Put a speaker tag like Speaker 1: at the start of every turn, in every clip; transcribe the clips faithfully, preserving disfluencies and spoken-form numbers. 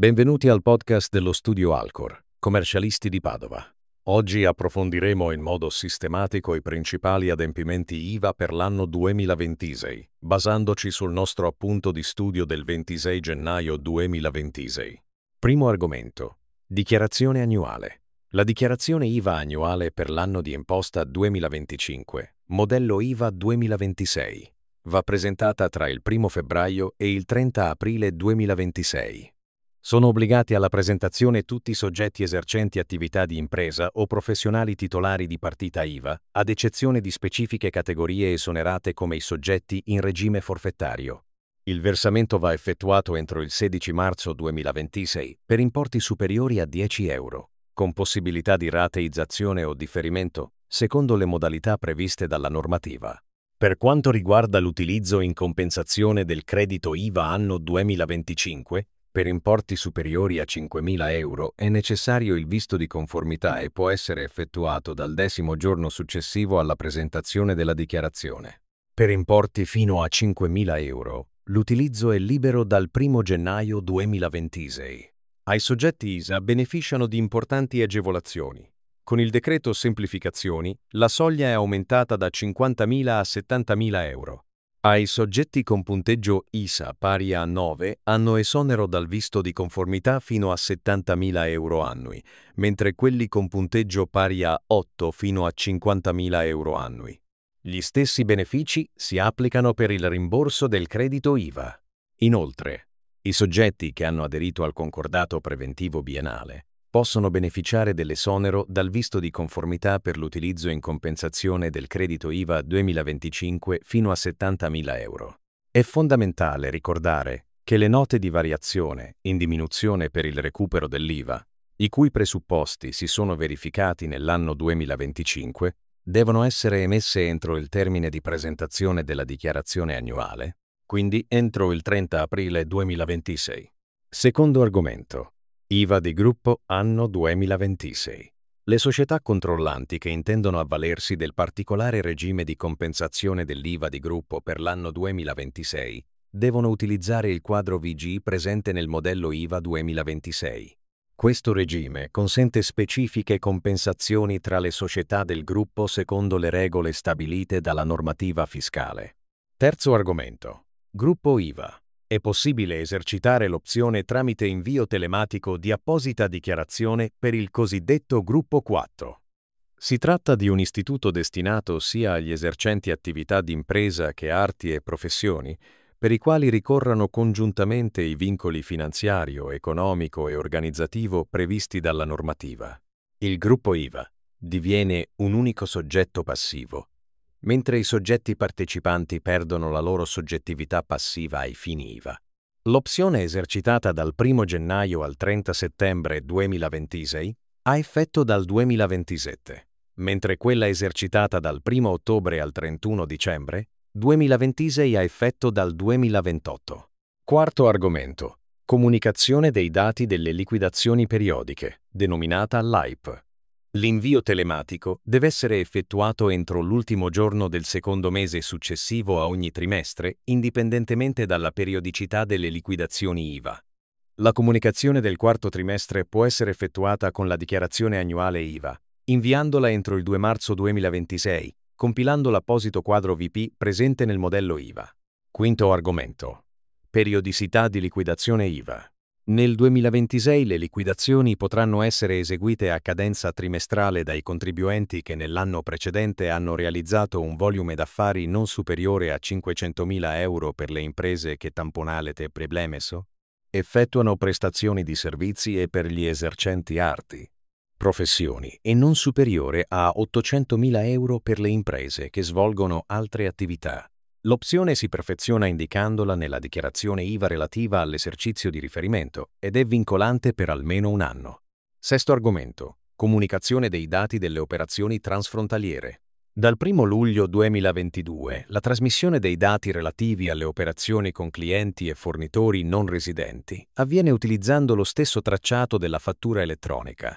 Speaker 1: Benvenuti al podcast dello studio Alcor, commercialisti di Padova. Oggi approfondiremo in modo sistematico i principali adempimenti I V A per l'anno duemilaventisei, basandoci sul nostro appunto di studio del ventisei gennaio duemilaventisei. Primo argomento: dichiarazione annuale. La dichiarazione I V A annuale per l'anno di imposta duemilaventicinque, modello I V A duemilaventisei, va presentata tra il primo febbraio e il trenta aprile duemilaventisei. Sono obbligati alla presentazione tutti i soggetti esercenti attività di impresa o professionali titolari di partita I V A, ad eccezione di specifiche categorie esonerate come i soggetti in regime forfettario. Il versamento va effettuato entro il sedici marzo duemilaventisei per importi superiori a dieci euro, con possibilità di rateizzazione o differimento, secondo le modalità previste dalla normativa. Per quanto riguarda l'utilizzo in compensazione del credito I V A anno duemilaventicinque, per importi superiori a cinquemila euro è necessario il visto di conformità e può essere effettuato dal decimo giorno successivo alla presentazione della dichiarazione. Per importi fino a cinquemila euro, l'utilizzo è libero dal primo gennaio duemilaventisei. Ai soggetti I S A beneficiano di importanti agevolazioni. Con il decreto semplificazioni, la soglia è aumentata da cinquantamila a settantamila euro. Ai soggetti con punteggio I S A pari a nove hanno esonero dal visto di conformità fino a settantamila euro annui, mentre quelli con punteggio pari a otto fino a cinquantamila euro annui. Gli stessi benefici si applicano per il rimborso del credito I V A. Inoltre, i soggetti che hanno aderito al concordato preventivo biennale possono beneficiare dell'esonero dal visto di conformità per l'utilizzo in compensazione del credito I V A duemilaventicinque fino a settantamila euro. È fondamentale ricordare che le note di variazione in diminuzione per il recupero dell'I V A, i cui presupposti si sono verificati nell'anno duemilaventicinque, devono essere emesse entro il termine di presentazione della dichiarazione annuale, quindi entro il trenta aprile duemilaventisei. Secondo argomento: I V A di gruppo anno duemilaventisei. Le società controllanti che intendono avvalersi del particolare regime di compensazione dell'I V A di gruppo per l'anno duemilaventisei devono utilizzare il quadro V G presente nel modello I V A duemilaventisei. Questo regime consente specifiche compensazioni tra le società del gruppo secondo le regole stabilite dalla normativa fiscale. Terzo argomento: gruppo I V A. È possibile esercitare l'opzione tramite invio telematico di apposita dichiarazione per il cosiddetto gruppo quattro. Si tratta di un istituto destinato sia agli esercenti attività di impresa che arti e professioni, per i quali ricorrano congiuntamente i vincoli finanziario, economico e organizzativo previsti dalla normativa. Il gruppo I V A diviene un unico soggetto passivo, mentre i soggetti partecipanti perdono la loro soggettività passiva ai fini I V A. L'opzione esercitata dal primo gennaio al trenta settembre duemilaventisei ha effetto dal duemilaventisette, mentre quella esercitata dal primo ottobre al trentuno dicembre duemilaventisei ha effetto dal duemilaventotto. Quarto argomento: comunicazione dei dati delle liquidazioni periodiche, denominata L A I P. L'invio telematico deve essere effettuato entro l'ultimo giorno del secondo mese successivo a ogni trimestre, indipendentemente dalla periodicità delle liquidazioni I V A. La comunicazione del quarto trimestre può essere effettuata con la dichiarazione annuale I V A, inviandola entro il due marzo duemilaventisei, compilando l'apposito quadro V P presente nel modello I V A. Quinto argomento: periodicità di liquidazione I V A. Nel duemilaventisei le liquidazioni potranno essere eseguite a cadenza trimestrale dai contribuenti che nell'anno precedente hanno realizzato un volume d'affari non superiore a cinquecentomila euro per le imprese che tamponalete preblemesso effettuano prestazioni di servizi e per gli esercenti arti, professioni e non superiore a ottocentomila euro per le imprese che svolgono altre attività. L'opzione si perfeziona indicandola nella dichiarazione I V A relativa all'esercizio di riferimento ed è vincolante per almeno un anno. Sesto argomento: comunicazione dei dati delle operazioni transfrontaliere. Dal primo luglio duemilaventidue la trasmissione dei dati relativi alle operazioni con clienti e fornitori non residenti avviene utilizzando lo stesso tracciato della fattura elettronica.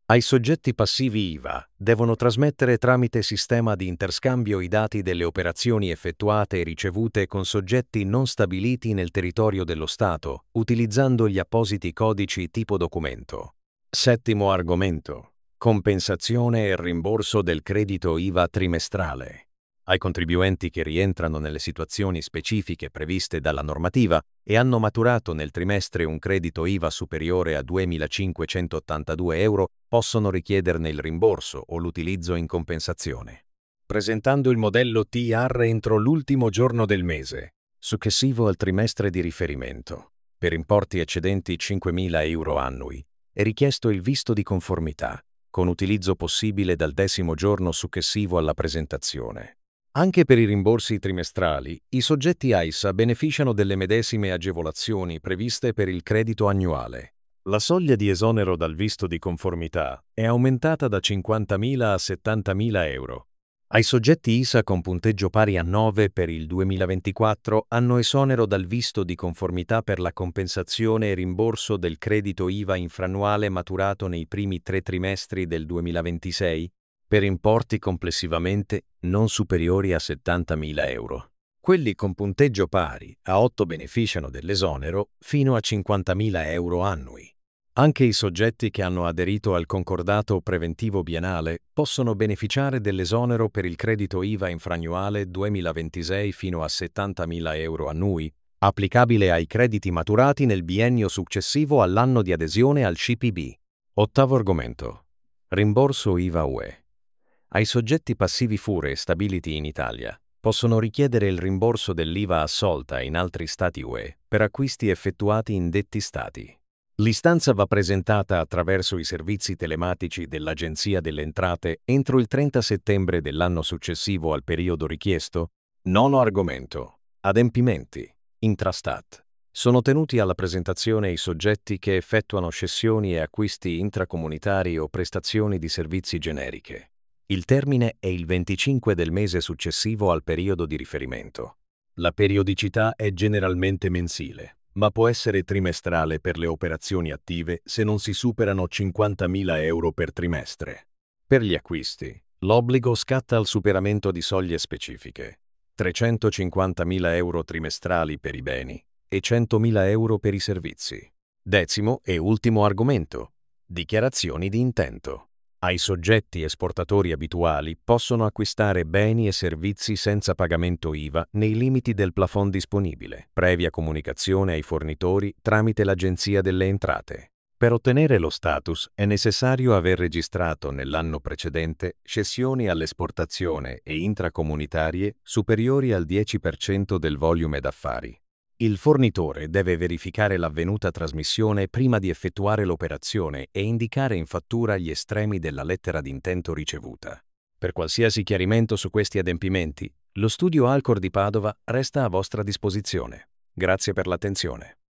Speaker 1: Ai soggetti passivi I V A devono trasmettere tramite sistema di interscambio i dati delle operazioni effettuate e ricevute con soggetti non stabiliti nel territorio dello Stato, utilizzando gli appositi codici tipo documento. Settimo argomento: compensazione e rimborso del credito I V A trimestrale. Ai contribuenti che rientrano nelle situazioni specifiche previste dalla normativa e hanno maturato nel trimestre un credito I V A superiore a duemilacinquecentottantadue euro possono richiederne il rimborso o l'utilizzo in compensazione, presentando il modello T R entro l'ultimo giorno del mese successivo al trimestre di riferimento. Per importi eccedenti cinquemila euro annui è richiesto il visto di conformità, con utilizzo possibile dal decimo giorno successivo alla presentazione. Anche per i rimborsi trimestrali, i soggetti A I S A beneficiano delle medesime agevolazioni previste per il credito annuale. La soglia di esonero dal visto di conformità è aumentata da cinquantamila a settantamila euro. Ai soggetti I S A con punteggio pari a nove per il duemilaventiquattro hanno esonero dal visto di conformità per la compensazione e rimborso del credito I V A infrannuale maturato nei primi tre trimestri del duemilaventisei, per importi complessivamente non superiori a settantamila euro. Quelli con punteggio pari a otto beneficiano dell'esonero fino a cinquantamila euro annui. Anche i soggetti che hanno aderito al concordato preventivo biennale possono beneficiare dell'esonero per il credito I V A infrannuale duemilaventisei fino a settantamila euro annui, applicabile ai crediti maturati nel biennio successivo all'anno di adesione al C P B. Ottavo argomento: rimborso I V A U E. Ai soggetti passivi Fure stabiliti in Italia possono richiedere il rimborso dell'I V A assolta in altri Stati U E per acquisti effettuati in detti Stati. L'istanza va presentata attraverso i servizi telematici dell'Agenzia delle Entrate entro il trenta settembre dell'anno successivo al periodo richiesto. Nono argomento: adempimenti. Intrastat. Sono tenuti alla presentazione i soggetti che effettuano cessioni e acquisti intracomunitari o prestazioni di servizi generiche. Il termine è il venticinque del mese successivo al periodo di riferimento. La periodicità è generalmente mensile, ma può essere trimestrale per le operazioni attive se non si superano cinquantamila euro per trimestre. Per gli acquisti, l'obbligo scatta al superamento di soglie specifiche: trecentocinquantamila euro trimestrali per i beni e centomila euro per i servizi. Decimo e ultimo argomento: dichiarazioni di intento. Ai soggetti esportatori abituali possono acquistare beni e servizi senza pagamento I V A nei limiti del plafond disponibile, previa comunicazione ai fornitori tramite l'Agenzia delle Entrate. Per ottenere lo status è necessario aver registrato nell'anno precedente cessioni all'esportazione e intracomunitarie superiori al dieci per cento del volume d'affari. Il fornitore deve verificare l'avvenuta trasmissione prima di effettuare l'operazione e indicare in fattura gli estremi della lettera d'intento ricevuta. Per qualsiasi chiarimento su questi adempimenti, lo studio Alcor di Padova resta a vostra disposizione. Grazie per l'attenzione.